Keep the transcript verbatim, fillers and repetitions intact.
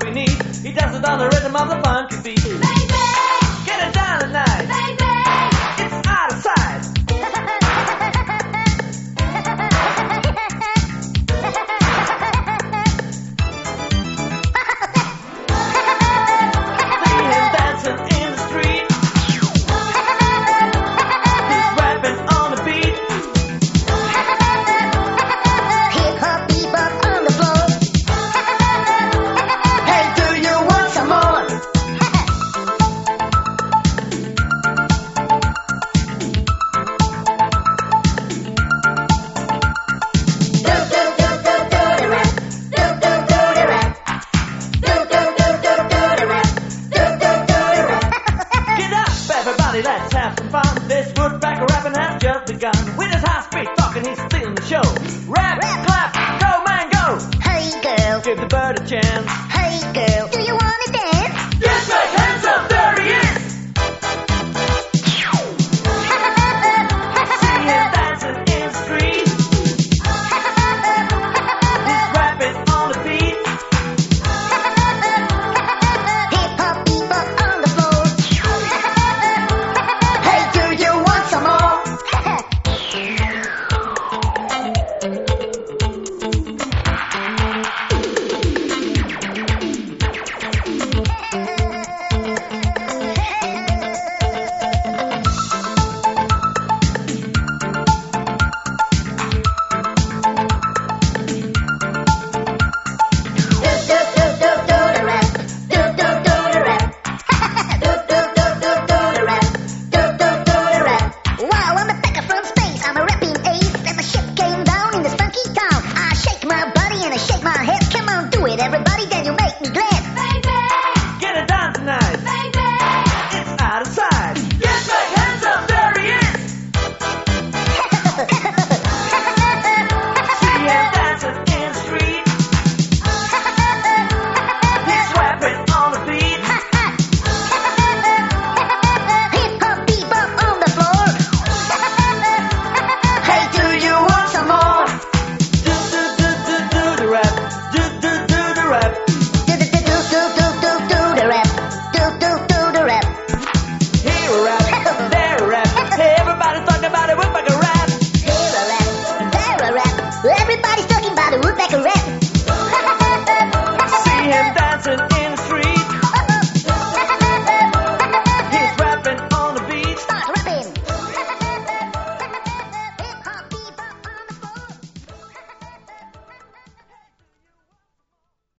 we need. He does it on the rhythm of the funky beat. Baby, Get it down tonight. baby. It's out of sight. See him dancing in the street. He's rapping on the beat. Hip hop, bebop on the floor. Hey, do you want some more? Do do do do do the rap. Do do do the rap. Do do do do do the rap. Do do do the rap. Get up, everybody, let's have some fun. This woodpecker rapping has just begun. With his high speed talking, he's stealing the show. Rap, clap, go man, go. Hey girl, Give the bird a chance. hey girl, do you wanna dance? Yes, make hands up, there he is. See him dancing in the street. He's rapping on the beat. Hip hop, bebop on the floor. Hey, do you want some more? Do do do do do the rap. Do do do the rap. Do do do do do the rap. Do do do the rap. Wow, I'm a pecker from space. I'm a rapping ace. And the ship came down in this funky town. I shake my body and I shake my head. Come on, do it, everybody. Then you make me glad. Baby, Get it down tonight. baby. It's out of sight. Yes, make hands up, there he is. See him dancing in the street. He's rapping on the beat. Hip hop, bebop on the floor. Hey, do you want some more? Do do do do do the rap. Do do do the rap. Do do do do do do do the rap. Do do do the rap. Here a rap, there a rap. Hey, everybody's talking about it. We're like a rap. Here a rap, there a rap. Everybody's talking about the woodpecker rap.